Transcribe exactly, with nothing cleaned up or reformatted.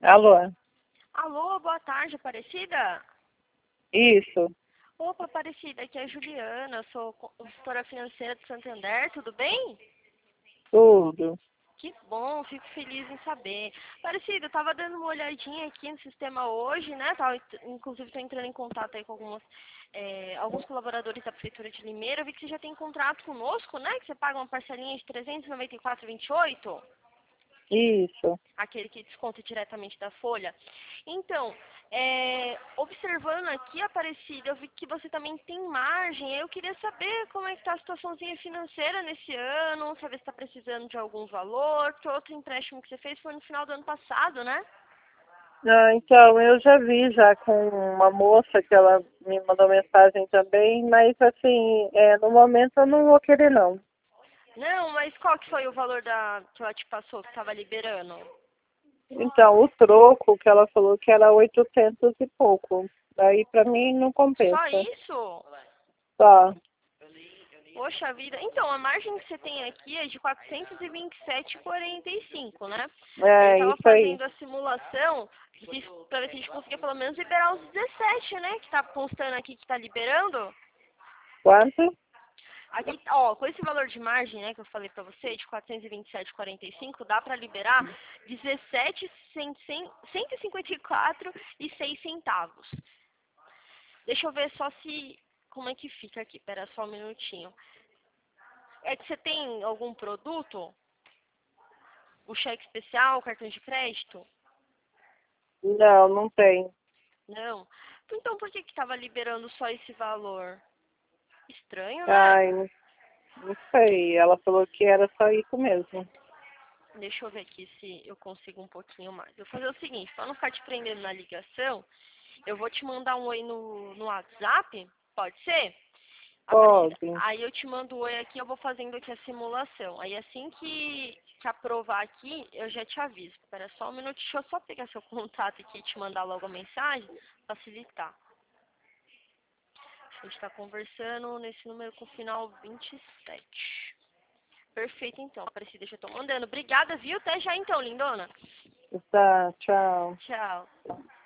Alô? Alô, boa tarde, Aparecida? Isso, Opa, Aparecida, aqui é a Juliana, eu sou consultora financeira do Santander, tudo bem? tudo. Que bom, fico feliz em saber. Aparecida, eu tava dando uma olhadinha aqui no sistema hoje, né? Tava, inclusive, tô entrando em contato aí com algumas, é, alguns colaboradores da Prefeitura de Limeira. Eu vi que você já tem contrato conosco, né? Que você paga uma parcelinha de trezentos e noventa e quatro reais e vinte e oito centavos. Isso. Aquele que desconta diretamente da folha. Então, é, observando aqui, Aparecida, eu vi que você também tem margem. Eu queria saber como é que está a situaçãozinha financeira nesse ano, saber se está precisando de algum valor, porque o outro empréstimo que você fez foi no final do ano passado, né? Ah, então, eu já vi já com uma moça que ela me mandou mensagem também, mas assim, é, no momento eu não vou querer não. Não, mas qual que foi o valor da, que ela te passou, que estava liberando? Então, o troco que ela falou que era oitocentos e pouco. Daí pra mim não Só compensa. isso? Só. Poxa vida. Então, a margem que você tem aqui é de quatrocentos e vinte e sete reais e quarenta e cinco centavos, né? Eu É estava isso aí. fazendo a simulação para ver se a gente conseguia pelo menos liberar os dezessete, né? Que tá constando aqui que tá liberando. Quanto? Aqui, ó, com esse valor de margem, né, que eu falei pra você, de quatrocentos e vinte e sete reais e quarenta e cinco, dá pra liberar dezessete mil cento e cinquenta e quatro reais e seis centavos. Deixa eu ver só se como é que fica aqui. Pera só um minutinho. É que você tem algum produto? O cheque especial, o cartão de crédito? Não, não tem. Não. Então por que que estava liberando só esse valor? Estranho, né? Ai, não não sei. Ela falou que era só isso mesmo. Deixa eu ver aqui se eu consigo um pouquinho mais. Eu vou fazer o seguinte, para não ficar te prendendo na ligação, eu vou te mandar um oi no, no WhatsApp, pode ser? Aparecida. Pode. Aí eu te mando o oi aqui, eu vou fazendo aqui a simulação. Aí assim que, que aprovar aqui, eu já te aviso. Espera só um minuto, deixa eu só pegar seu contato aqui e te mandar logo a mensagem, facilitar. A gente está conversando nesse número com o final vinte e sete. Perfeito, então. Aparecida, já estou mandando. Obrigada, viu? Até já então, lindona. Tá, tchau. Tchau.